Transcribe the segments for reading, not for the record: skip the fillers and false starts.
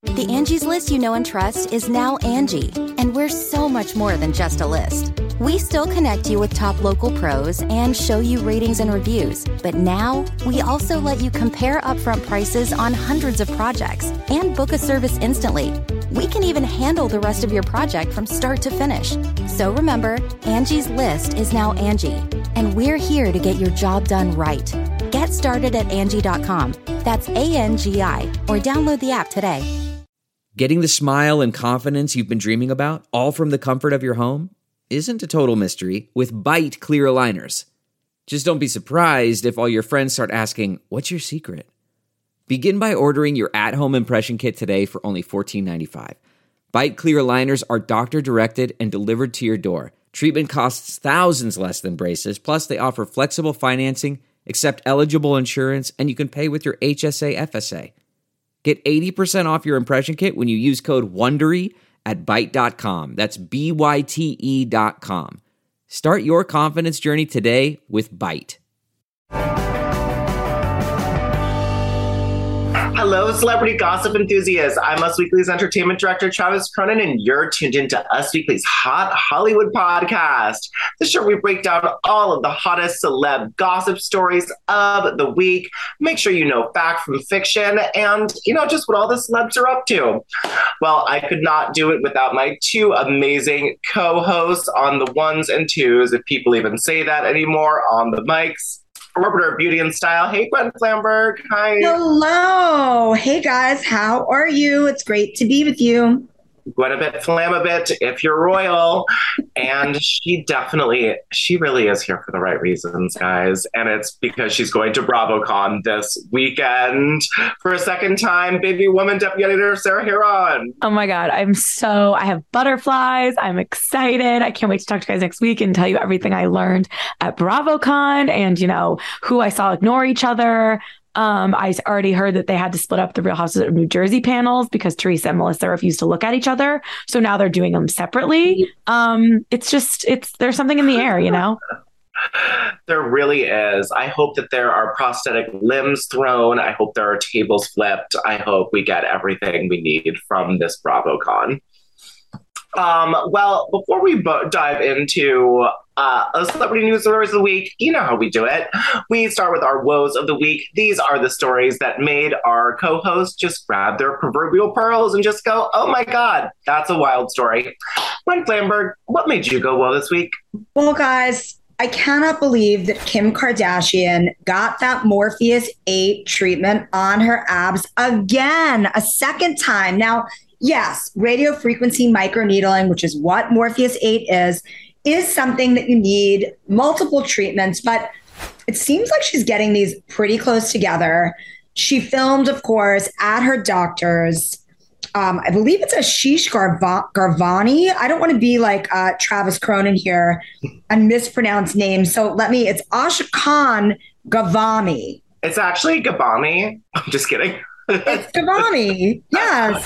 The Angie's List you know and trust is now Angie, and we're so much more than just a list. We still connect you with top local pros and show you ratings and reviews, but now we also let you compare upfront prices on hundreds of projects and book a service instantly. We can even handle the rest of your project from start to finish. So remember, Angie's List is now Angie, and we're here to get your job done right. Get started at Angie.com. That's ANGI, or download the app today. Getting the smile and confidence you've been dreaming about, all from the comfort of your home, isn't a total mystery with Byte clear aligners. Just don't be surprised if all your friends start asking, "What's your secret?" Begin by ordering your at-home impression kit today for only $14.95. Byte clear aligners are doctor-directed and delivered to your door. Treatment costs thousands less than braces, plus they offer flexible financing, accept eligible insurance, and you can pay with your HSA FSA. Get 80% off your impression kit when you use code WONDERY at Byte.com. That's BYTE.com. Start your confidence journey today with Byte. Hello, celebrity gossip enthusiasts. I'm Us Weekly's entertainment director, Travis Cronin, and you're tuned into Us Weekly's Hot Hollywood podcast. The show we break down all of the hottest celeb gossip stories of the week. Make sure you know fact from fiction and, just what all the celebs are up to. Well, I could not do it without my two amazing co-hosts on the ones and twos, if people even say that anymore, on the mics. Arbiter of Beauty and Style. Hey, Gwen Flamberg. Hi. Hello. Hey, guys. How are you? It's great to be with you. Gwen a bit, Flam a bit, if you're royal. And she really is here for the right reasons, guys. And it's because she's going to BravoCon this weekend for a second time. Baby woman deputy editor Sarah Heron. Oh my God. I have butterflies. I'm excited. I can't wait to talk to you guys next week and tell you everything I learned at BravoCon and, who I saw ignore each other. I already heard that they had to split up the Real Houses of New Jersey panels because Teresa and Melissa refused to look at each other. So now they're doing them separately. There's something in the air, There really is. I hope that there are prosthetic limbs thrown. I hope there are tables flipped. I hope we get everything we need from this BravoCon. Well, before we dive into a celebrity news stories of the week, you know how we do it. We start with our woes of the week. These are the stories that made our co-hosts just grab their proverbial pearls and just go, oh my God, that's a wild story. Gwen Flamberg, what made you go well this week? Well, guys, I cannot believe that Kim Kardashian got that Morpheus 8 treatment on her abs again, a second time. Now, yes, radio frequency microneedling, which is what Morpheus 8 is something that you need multiple treatments, but it seems like she's getting these pretty close together. She filmed, of course, at her doctor's. I believe it's Ashish Garvani. I don't want to be like Travis Cronin here and mispronounce names. So it's Ashkan Gavami. It's actually Gavami. I'm just kidding. It's Gavami. Yes.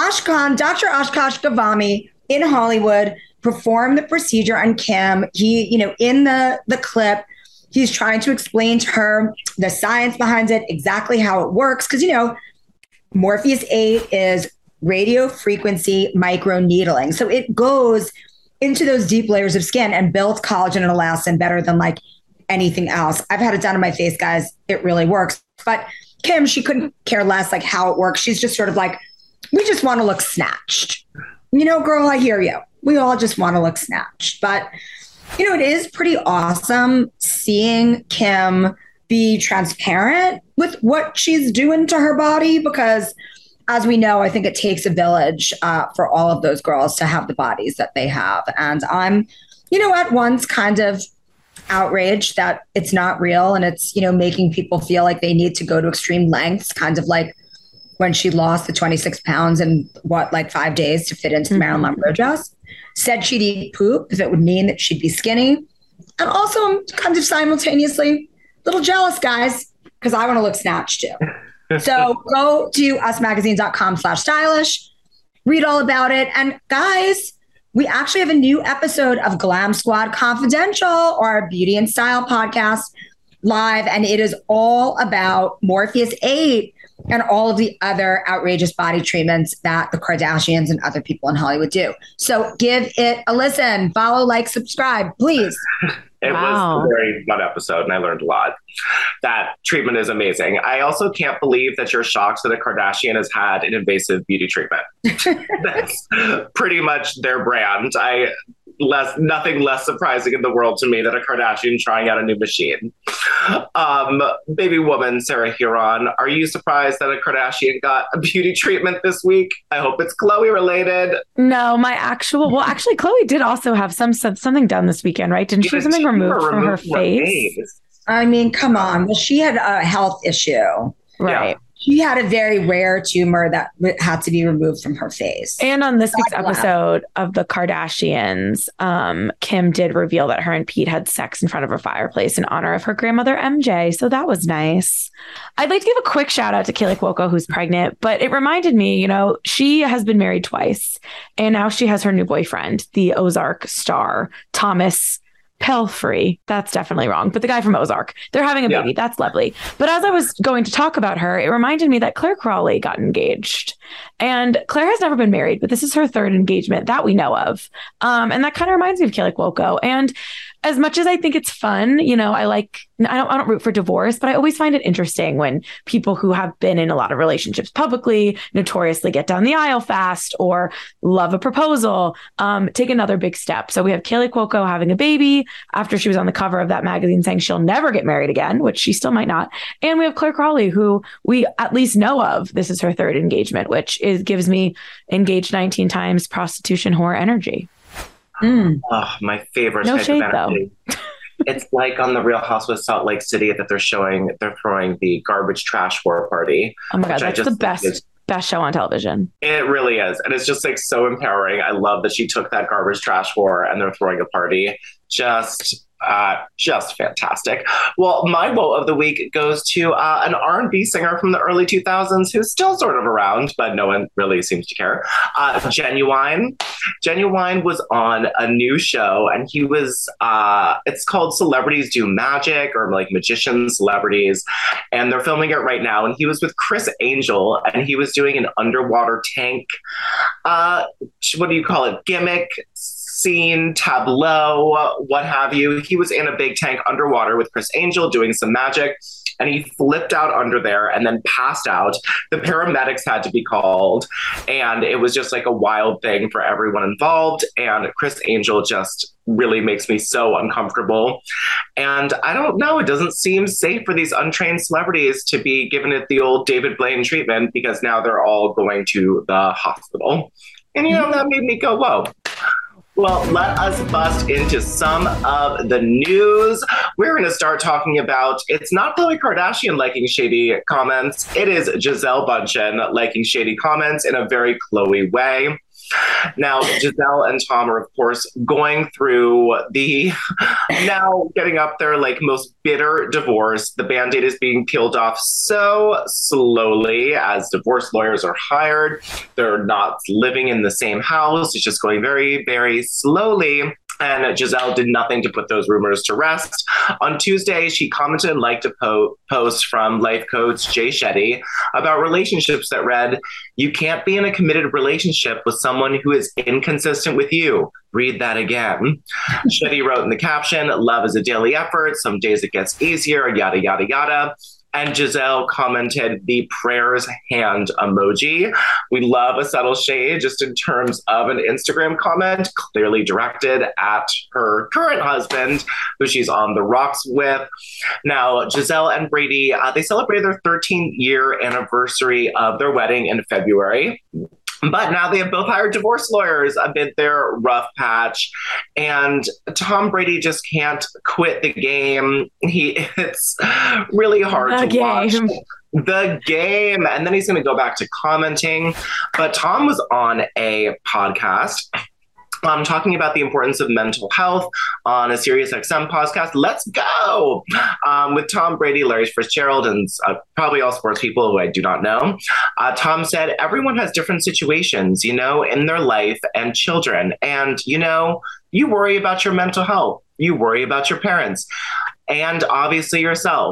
Dr. Ashkash Gavami in Hollywood performed the procedure on Kim. He, in the clip, he's trying to explain to her the science behind it, exactly how it works. Because, Morpheus 8 is radio frequency microneedling. So it goes into those deep layers of skin and builds collagen and elastin better than like anything else. I've had it done on my face, guys. It really works. But Kim, she couldn't care less like how it works. She's just sort of like, we just want to look snatched. Girl, I hear you. We all just want to look snatched. But, it is pretty awesome seeing Kim be transparent with what she's doing to her body because, as we know, I think it takes a village for all of those girls to have the bodies that they have. And I'm, at once kind of outraged that it's not real and it's, making people feel like they need to go to extreme lengths, kind of like when she lost the 26 pounds in 5 days to fit into the Marilyn Monroe dress. Said she'd eat poop if it would mean that she'd be skinny. And also I'm kind of simultaneously a little jealous, guys, because I want to look snatched too. So go to usmagazine.com/stylish, read all about it. And guys, we actually have a new episode of Glam Squad Confidential, or our beauty and style podcast, live. And it is all about Morpheus 8 and all of the other outrageous body treatments that the Kardashians and other people in Hollywood do. So give it a listen. Follow, like, subscribe, please. It was a very fun episode, and I learned a lot. That treatment is amazing. I also can't believe that you're shocked that a Kardashian has had an invasive beauty treatment. That's pretty much their brand. Nothing less surprising in the world to me than a Kardashian trying out a new machine. Baby woman Sarah Huron, are you surprised that a Kardashian got a beauty treatment this week? I hope it's Khloe related. No, actually, Khloe did also have something done this weekend, right? Didn't she have something removed from her face? I mean, come on. Well, she had a health issue. Right. Yeah. She had a very rare tumor that had to be removed from her face. And on this week's episode of The Kardashians, Kim did reveal that her and Pete had sex in front of a fireplace in honor of her grandmother, MJ. So that was nice. I'd like to give a quick shout out to Kaylee Cuoco, who's pregnant, but it reminded me, she has been married twice, and now she has her new boyfriend, the Ozark star, Thomas Pelfrey. That's definitely wrong. But the guy from Ozark, they're having a baby. That's lovely. But as I was going to talk about her, it reminded me that Claire Crawley got engaged. And Claire has never been married, but this is her third engagement that we know of. And that kind of reminds me of Kaylee Cuoco. And as much as I think it's fun, I don't root for divorce, but I always find it interesting when people who have been in a lot of relationships publicly notoriously get down the aisle fast or love a proposal, take another big step. So we have Kaylee Cuoco having a baby after she was on the cover of that magazine saying she'll never get married again, which she still might not. And we have Claire Crawley, who we at least know of. This is her third engagement, which gives me engaged 19 times prostitution whore energy. Oh, my favorite no type shade, of energy. Though. It's like on the Real Housewives of Salt Lake City that they're throwing the garbage trash whore party. Oh my God, that's the best show on television. It really is. And it's just so empowering. I love that she took that garbage trash whore and they're throwing a party. Just fantastic. Well, my woe of the week goes to an R&B singer from the early 2000s who's still sort of around, but no one really seems to care. Genuine. Genuine was on a new show, and he was, it's called Celebrities Do Magic, or Magician Celebrities, and they're filming it right now. And he was with Chris Angel, and he was doing an underwater tank, what do you call it, gimmick, scene, tableau, what have you. He was in a big tank underwater with Chris Angel doing some magic, and he flipped out under there and then passed out. The paramedics had to be called, and it was just a wild thing for everyone involved. And Chris Angel just really makes me so uncomfortable. And I don't know, it doesn't seem safe for these untrained celebrities to be given it the old David Blaine treatment, because now they're all going to the hospital. And that made me go, whoa. Well, let us bust into some of the news. We're going to start talking about, it's not Khloe Kardashian liking shady comments. It is Gisele Bündchen liking shady comments in a very Khloe way. Now, Gisele and Tom are, of course, going through now getting up their most bitter divorce. The Band-Aid is being peeled off so slowly as divorce lawyers are hired. They're not living in the same house. It's just going very, very slowly. And Gisele did nothing to put those rumors to rest. On Tuesday, she commented and liked a post from life coach Jay Shetty about relationships that read, "You can't be in a committed relationship with someone who is inconsistent with you. Read that again." Shetty wrote in the caption, "Love is a daily effort. Some days it gets easier, yada, yada, yada." And Gisele commented the prayers hand emoji. We love a subtle shade just in terms of an Instagram comment clearly directed at her current husband, who she's on the rocks with. Now, Gisele and Brady, they celebrated their 13th-year anniversary of their wedding in February. But now they have both hired divorce lawyers amid their rough patch. And Tom Brady just can't quit the game. It's really hard to watch. The game. And then he's going to go back to commenting. But Tom was on a podcast talking about the importance of mental health on a SiriusXM podcast. Let's go! With Tom Brady, Larry Fitzgerald, and probably all sports people who I do not know. Tom said, everyone has different situations, in their life and children. And, you worry about your mental health. You worry about your parents and obviously yourself.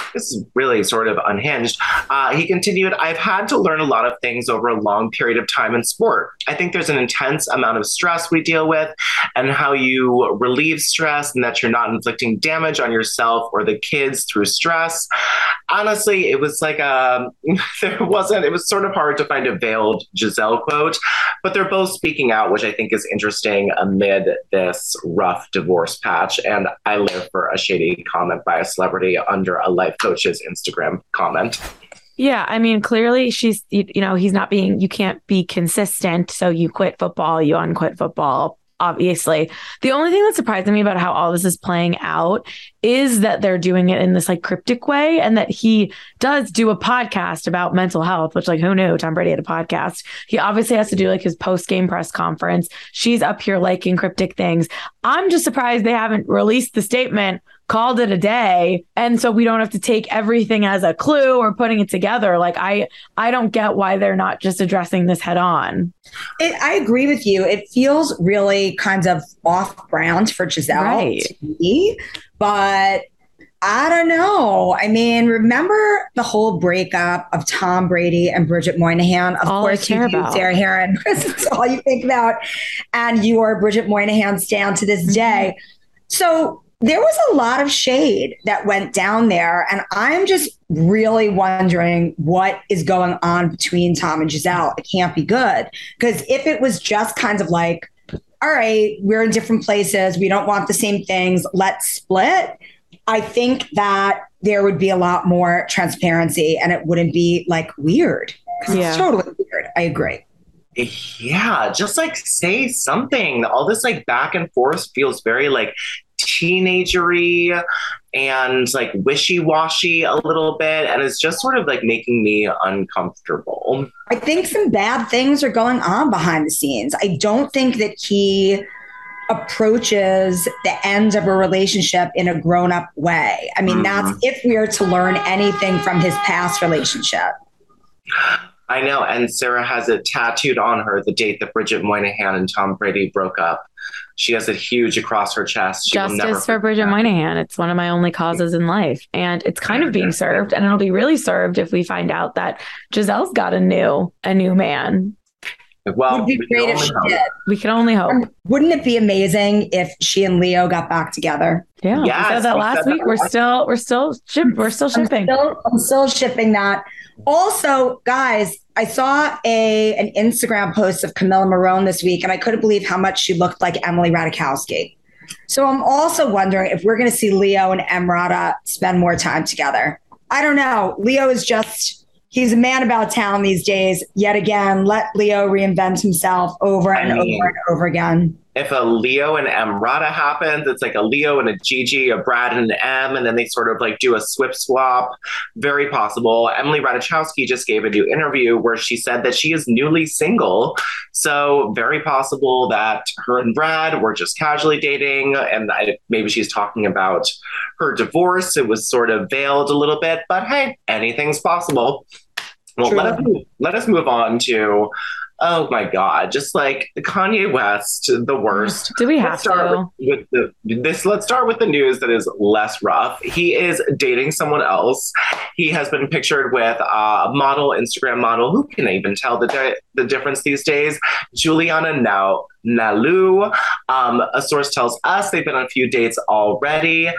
this is really sort of unhinged. He continued, I've had to learn a lot of things over a long period of time in sport. I think there's an intense amount of stress we deal with and how you relieve stress and that you're not inflicting damage on yourself or the kids through stress. Honestly, it was like it was sort of hard to find a veiled Giselle quote, but they're both speaking out, which I think is interesting amid this rough divorce patch. And I live for a shady comment by a celebrity under a life coach's Instagram comment. Yeah, I mean, clearly he's not being, you can't be consistent. So you quit football, you unquit football. Obviously, the only thing that surprised me about how all this is playing out is that they're doing it in this like cryptic way, and that he does do a podcast about mental health, which, like, who knew Tom Brady had a podcast? He obviously has to do like his post-game press conference. She's up here liking cryptic things. I'm just surprised they haven't released the statement, called it a day, and so we don't have to take everything as a clue or putting it together. Like, I don't get why they're not just addressing this head on. I agree with you. It feels really kind of off-brand for Giselle, right, to me, but I don't know. I mean, remember the whole breakup of Tom Brady and Bridget Moynihan? Of course, you do, Sarah Heron, because it's all you think about, and you are Bridget Moynihan stan to this day. So there was a lot of shade that went down there. And I'm just really wondering what is going on between Tom and Giselle. It can't be good. Because if it was just kind of like, all right, we're in different places, we don't want the same things, let's split, I think that there would be a lot more transparency and it wouldn't be like weird. Because it's totally weird. I agree. Yeah, just like say something. All this like back and forth feels very like teenagery and like wishy-washy a little bit, and it's just sort of like making me uncomfortable. I think some bad things are going on behind the scenes. I don't think that he approaches the end of a relationship in a grown-up way. I mean, that's if we are to learn anything from his past relationship. I know, and Sarah has it tattooed on her, the date that Bridget Moynihan and Tom Brady broke up. She has it huge across her chest. Justice for Bridget Moynihan. It's one of my only causes in life. And it's kind of being served. And it'll be really served if we find out that Giselle's got a new man. Well, would be great if she did. We can only hope. Wouldn't it be amazing if she and Leo got back together? Yeah, yes, we said that last week. We're still shipping. I'm still shipping that. Also, guys, I saw an Instagram post of Camilla Morone this week, and I couldn't believe how much she looked like Emily Ratajkowski. So I'm also wondering if we're going to see Leo and Emrata spend more time together. I don't know. Leo is he's a man about town these days. Yet again, let Leo reinvent himself over and over again. If a Leo and Emrata happens, it's like a Leo and a Gigi, a Brad and an M, and then they sort of like do a swip swap. Very possible. Emily Ratajkowski just gave a new interview where she said that she is newly single. So very possible that her and Brad were just casually dating, and maybe she's talking about her divorce. It was sort of veiled a little bit, but hey, anything's possible. Well, let us move on to, oh my God, just like Kanye West, the worst. Do we have to? Let's start with the news that is less rough. He is dating someone else. He has been pictured with a model, Instagram model. Who can even tell the difference these days? Juliana Nalu. A source tells us they've been on a few dates already.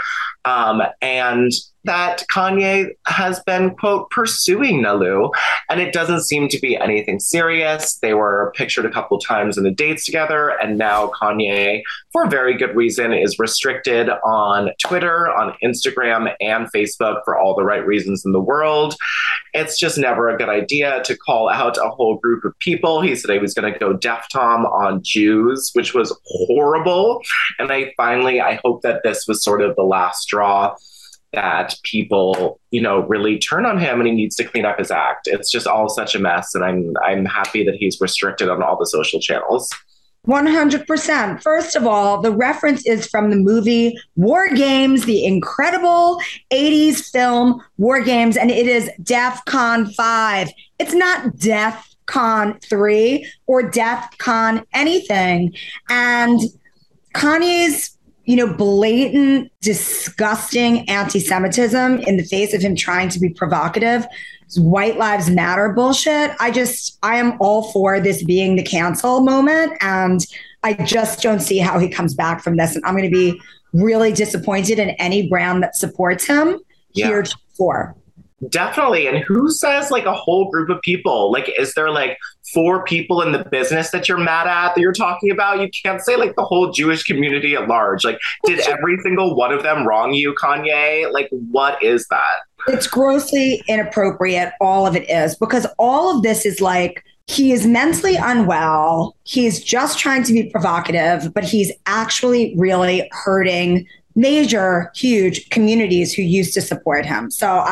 And that Kanye has been, quote, pursuing Nalu, and it doesn't seem to be anything serious. They were pictured a couple times in the dates together, and now Kanye, for a very good reason, is restricted on Twitter, on Instagram, and Facebook for all the right reasons in the world. It's just never a good idea to call out a whole group of people. He said he was going to go Def Tom on Jews, which was horrible. And I hope that this was sort of the last straw that people, really turn on him, and he needs to clean up his act. It's just all such a mess. And I'm happy that he's restricted on all the social channels. 100%. First of all, the reference is from the movie War Games, the incredible 80s film War Games, and it is DEF CON 5. It's not DEF CON 3 or DEF CON anything. And Kanye's blatant, disgusting anti-Semitism in the face of him trying to be provocative. White Lives Matter bullshit. I am all for this being the cancel moment. And I just don't see how he comes back from this. And I'm going to be really disappointed in any brand that supports him heretofore. Definitely. And who says like a whole group of people? Like, is there like 4 people in the business that you're mad at that you're talking about? You can't say like the whole Jewish community at large. Like, did every single one of them wrong you, Kanye? Like, what is that? It's grossly inappropriate. All of it is, because all of this is like, he is mentally unwell. He's just trying to be provocative, but he's actually really hurting major, huge communities who used to support him. So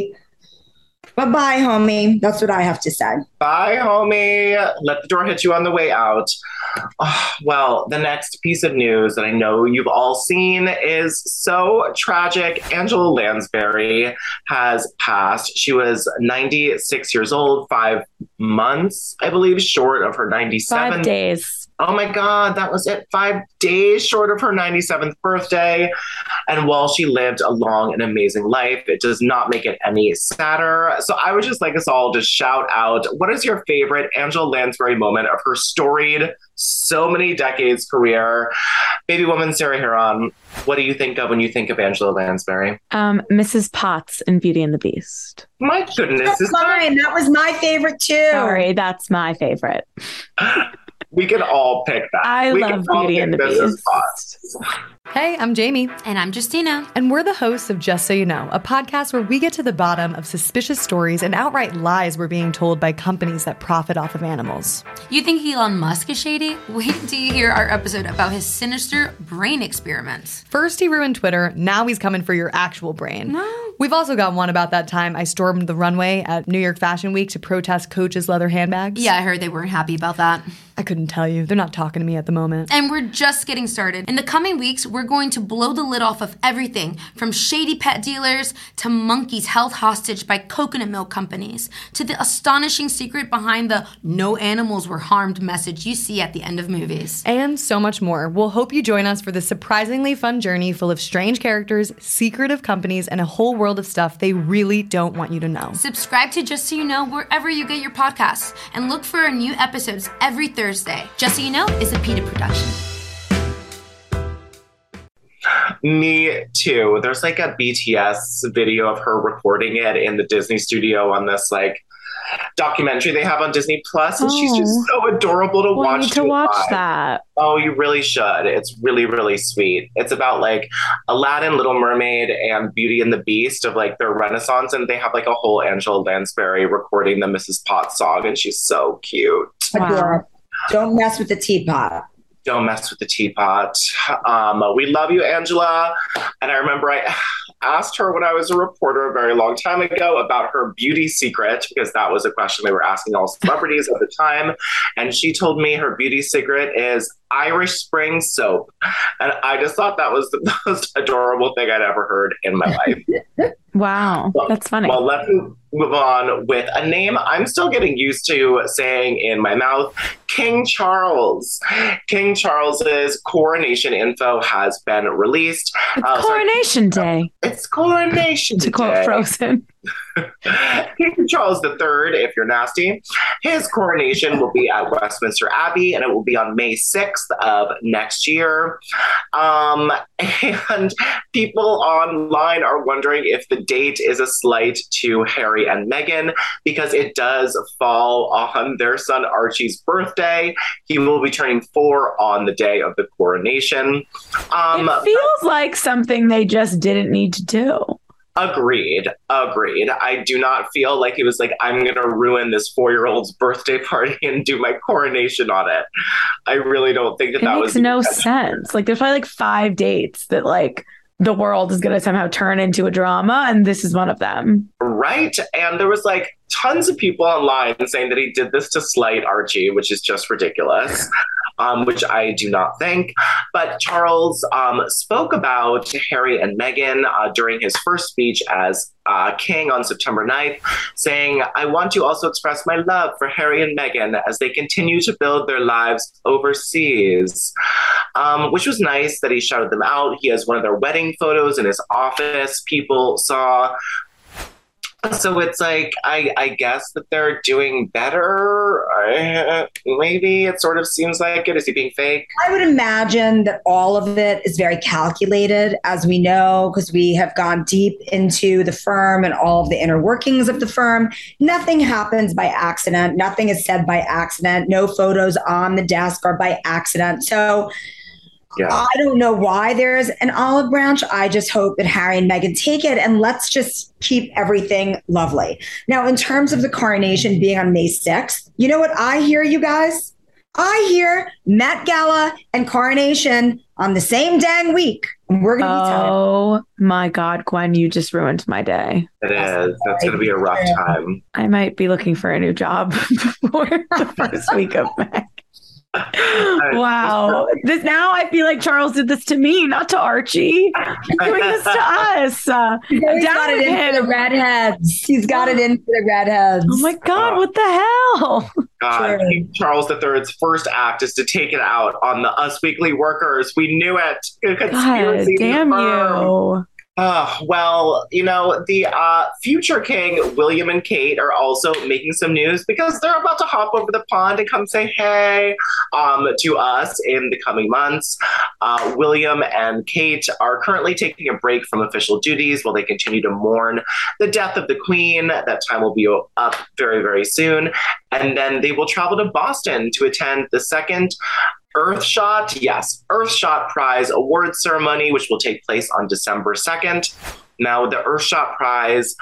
bye-bye, homie. That's what I have to say. Bye, homie. Let the door hit you on the way out. Oh, well, the next piece of news that I know you've all seen is so tragic. Angela Lansbury has passed. She was 96 years old, 5 months, I believe, short of her 97th. 5 days. Oh my God, that was it. 5 days short of her 97th birthday. And while she lived a long and amazing life, it does not make it any sadder. So I would just like us all to shout out, what is your favorite Angela Lansbury moment of her storied, so many decades career? Baby woman Sarah Heron, what do you think of when you think of Angela Lansbury? Mrs. Potts in Beauty and the Beast. My goodness. That's mine. That was my favorite too. Sorry, that's my favorite. We can all pick that. I love Beauty and the Beast. Hey, I'm Jamie. And I'm Justina. And we're the hosts of Just So You Know, a podcast where we get to the bottom of suspicious stories and outright lies we're being told by companies that profit off of animals. You think Elon Musk is shady? Wait till you hear our episode about his sinister brain experiments. First he ruined Twitter, now he's coming for your actual brain. No. We've also got one about that time I stormed the runway at New York Fashion Week to protest Coach's leather handbags. Yeah, I heard they weren't happy about that. I couldn't tell you. They're not talking to me at the moment. And we're just getting started. In the coming weeks, we're going to blow the lid off of everything from shady pet dealers to monkeys held hostage by coconut milk companies to the astonishing secret behind the no animals were harmed message you see at the end of movies. And so much more. We'll hope you join us for this surprisingly fun journey full of strange characters, secretive companies, and a whole world of stuff they really don't want you to know. Subscribe to Just So You Know wherever you get your podcasts and look for our new episodes every Thursday. Just So You Know is a PETA production. Me too. There's like a BTS video of her recording it in the Disney studio on this like documentary they have on Disney Plus, and she's just so adorable to watch. You need to watch that. Oh, you really should. It's really, really sweet. It's about like Aladdin, Little Mermaid, and Beauty and the Beast of like their Renaissance, and they have like a whole Angela Lansbury recording the Mrs. Potts song, and she's so cute. Wow. Don't mess with the teapot. Don't mess with the teapot. We love you, Angela. And I remember I asked her when I was a reporter a very long time ago about her beauty secret, because that was a question they were asking all celebrities at the time. And she told me her beauty secret is Irish Spring soap. And I just thought that was the most adorable thing I'd ever heard in my life. Wow, that's funny. Well, let's move on with a name I'm still getting used to saying in my mouth, King Charles. King Charles's coronation info has been released. It's Coronation Day. It's Coronation Day. To quote Frozen. King Charles III, if you're nasty, his coronation will be at Westminster Abbey, and it will be on May 6th of next year. And people online are wondering if the date is a slight to Harry and Meghan, because it does fall on their son Archie's birthday. He will be turning 4 on the day of the coronation. It feels like something they just didn't need to do. Agreed. I do not feel like he was like, I'm going to ruin this 4-year-old's birthday party and do my coronation on it. I really don't think that makes no sense. Like, there's probably like 5 dates that like the world is going to somehow turn into a drama, and this is one of them. Right. And there was like tons of people online saying that he did this to slight Archie, which is just ridiculous. Which I do not think. But Charles spoke about Harry and Meghan during his first speech as king on September 9th, saying, I want to also express my love for Harry and Meghan as they continue to build their lives overseas. which was nice that he shouted them out. He has one of their wedding photos in his office. People saw. So it's like, I guess that they're doing better. Maybe it sort of seems like it. Is he being fake? I would imagine that all of it is very calculated, as we know, because we have gone deep into the firm and all of the inner workings of the firm. Nothing happens by accident. Nothing is said by accident. No photos on the desk are by accident. So yeah. I don't know why there's an olive branch. I just hope that Harry and Meghan take it, and let's just keep everything lovely. Now, in terms of the coronation being on May 6th, you know what I hear, you guys? I hear Met Gala and coronation on the same dang week. And we're going to be tired. Oh my God, Gwen, you just ruined my day. It is. That's going to be a rough time. I might be looking for a new job before the first week of May. Wow. Now I feel like Charles did this to me, not to Archie. He's doing this to us. He's got it in for the redheads. He's got it in for the redheads. Oh my God, what the hell? God, King Charles III's first act is to take it out on the Us Weekly workers. We knew it. God, damn you. Well, you know, the future king, William and Kate, are also making some news because they're about to hop over the pond and come say hey to us in the coming months. William and Kate are currently taking a break from official duties while they continue to mourn the death of the Queen. That time will be up very, very soon. And then they will travel to Boston to attend the second Earthshot Prize award ceremony, which will take place on December 2nd. Now, the Earthshot Prize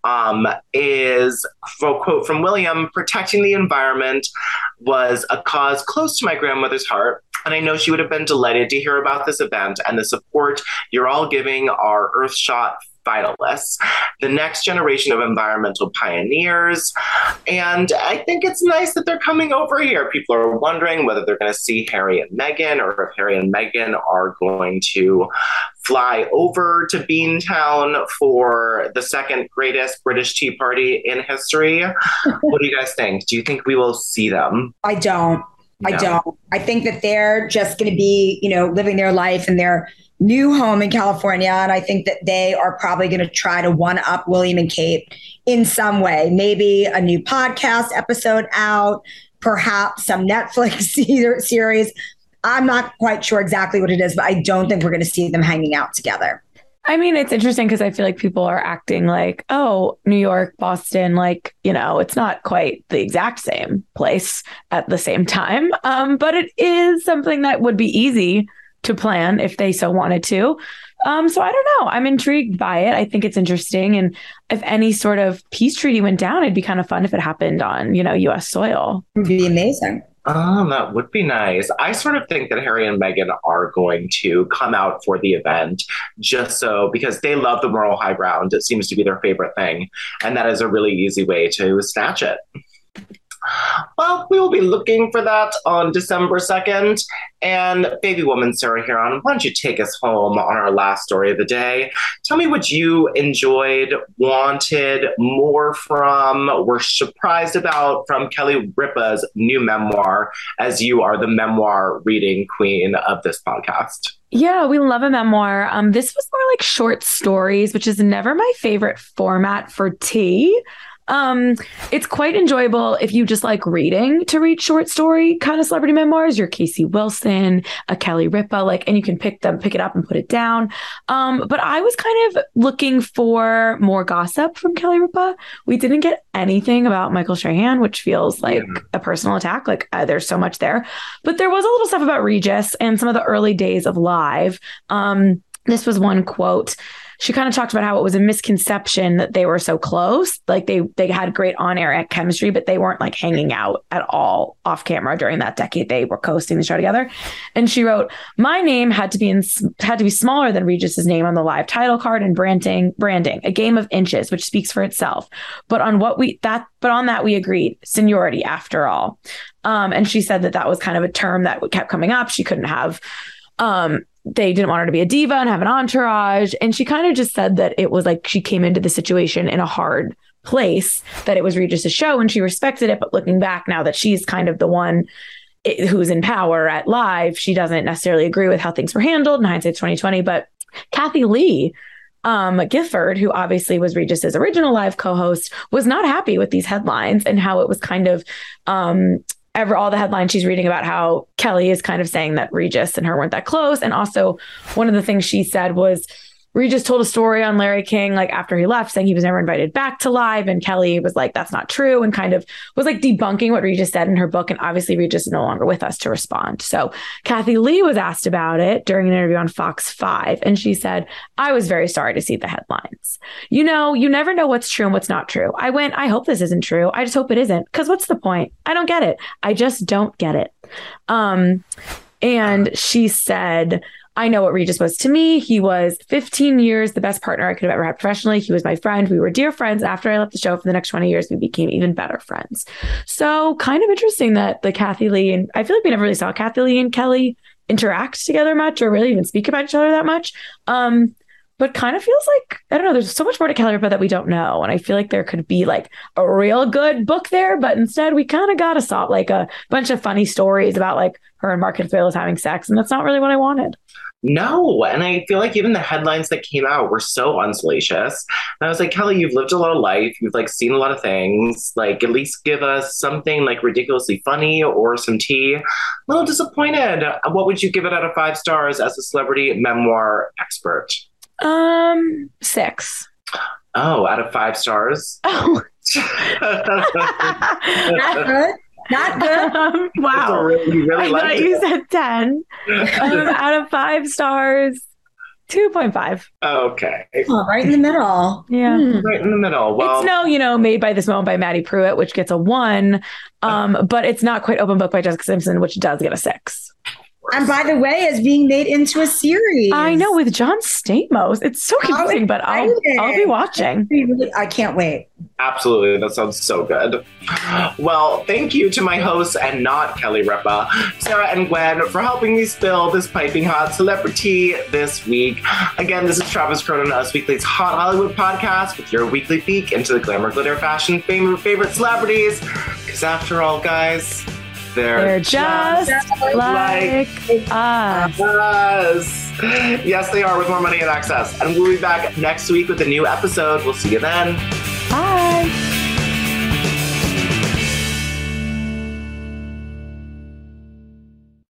is, quote from William, protecting the environment was a cause close to my grandmother's heart. And I know she would have been delighted to hear about this event and the support you're all giving our Earthshot finalists, the next generation of environmental pioneers. And I think it's nice that they're coming over here. People are wondering whether they're going to see Harry and Meghan, or if Harry and Meghan are going to fly over to Beantown for the second greatest British Tea Party in history. What do you guys think? Do you think we will see them? I don't. No. I don't. I think that they're just going to be, living their life in their new home in California. And I think that they are probably going to try to one-up William and Kate in some way. Maybe a new podcast episode out, perhaps some Netflix series. I'm not quite sure exactly what it is, but I don't think we're going to see them hanging out together. I mean, it's interesting because I feel like people are acting like, oh, New York, Boston, it's not quite the exact same place at the same time. But it is something that would be easy to plan if they so wanted to. So I don't know. I'm intrigued by it. I think it's interesting. And if any sort of peace treaty went down, it'd be kind of fun if it happened on, U.S. soil. It'd be amazing. That would be nice. I sort of think that Harry and Meghan are going to come out for the event because they love the moral high ground. It seems to be their favorite thing. And that is a really easy way to snatch it. Well, we will be looking for that on December 2nd. And baby woman Sarah Hearon, why don't you take us home on our last story of the day? Tell me what you enjoyed, wanted more from, were surprised about from Kelly Ripa's new memoir, as you are the memoir reading queen of this podcast. Yeah, we love a memoir. This was more like short stories, which is never my favorite format for tea. It's quite enjoyable if you just like reading to read short story kind of celebrity memoirs. You're Casey Wilson, a Kelly Ripa, and you can pick it up and put it down. But I was kind of looking for more gossip from Kelly Ripa. We didn't get anything about Michael Strahan, which feels like a personal attack. There's so much there, but there was a little stuff about Regis and some of the early days of Live. This was one quote. She kind of talked about how it was a misconception that they were so close. They had great on-air chemistry, but they weren't hanging out at all off camera during that decade. They were co-hosting the show together. And she wrote, "My name had to be smaller than Regis's name on the Live title card and branding, a game of inches, which speaks for itself. But on that we agreed, seniority after all." And she said that was kind of a term that kept coming up. She couldn't have they didn't want her to be a diva and have an entourage. And she kind of just said that it was she came into the situation in a hard place, that it was Regis's show and she respected it. But looking back now that she's kind of the one who's in power at Live, she doesn't necessarily agree with how things were handled. In hindsight, 2020, but Kathy Lee Gifford, who obviously was Regis's original Live co-host, was not happy with these headlines and how it was kind of all the headlines she's reading about how Kelly is kind of saying that Regis and her weren't that close. And also one of the things she said was Regis told a story on Larry King, like after he left, saying he was never invited back to Live. And Kelly was like, that's not true. And kind of was like debunking what Regis said in her book. And obviously Regis is no longer with us to respond. So Kathy Lee was asked about it during an interview on Fox 5. And she said, I was very sorry to see the headlines. You know, you never know what's true and what's not true. I hope this isn't true. I just hope it isn't. Because what's the point? I don't get it. I just don't get it. And she said, I know what Regis was to me. He was 15 years, the best partner I could have ever had professionally. He was my friend. We were dear friends. After I left the show for the next 20 years, we became even better friends. So kind of interesting that the Kathy Lee, and I feel like we never really saw Kathy Lee and Kelly interact together much or really even speak about each other that much. But kind of feels like, I don't know, there's so much more to Kelly Ripa that we don't know. And I feel like there could be like a real good book there, but instead we kind of got a bunch of funny stories about like her and Mark Consuelos having sex. And that's not really what I wanted. No, and I feel like even the headlines that came out were so unsalacious. And I was like, Kelly, you've lived a lot of life. You've like seen a lot of things. Like at least give us something like ridiculously funny or some tea. A little disappointed. What would you give it out of 5 stars as a celebrity memoir expert? 6. Oh, out of 5 stars? Oh. Not good. Not good. Wow. You really I thought you said 10. Out of 5 stars, 2.5. Okay. Oh, right in the middle. Yeah. Right in the middle. Well, it's Made by This Moment by Maddie Pruitt, which gets a 1. But it's not quite Open Book by Jessica Simpson, which does get a 6. And by the way, is being made into a series. I know, with John Stamos. It's so confusing, but I'll be watching. I can't wait. Absolutely. That sounds so good. Well, thank you to my hosts and not Kelly Ripa, Sarah and Gwen, for helping me spill this piping hot celebrity this week. Again, this is Travis Cronin, Us Weekly's Hot Hollywood podcast with your weekly peek into the glamour, glitter, fashion, favorite celebrities. Because after all, guys, they're just like us. Yes, they are, with more money and access. And we'll be back next week with a new episode. We'll see you then. Bye.